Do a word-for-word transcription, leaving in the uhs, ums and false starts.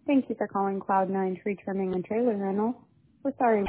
Thank you for calling Cloud Nine Tree Trimming and Trailer Rental. We're sorry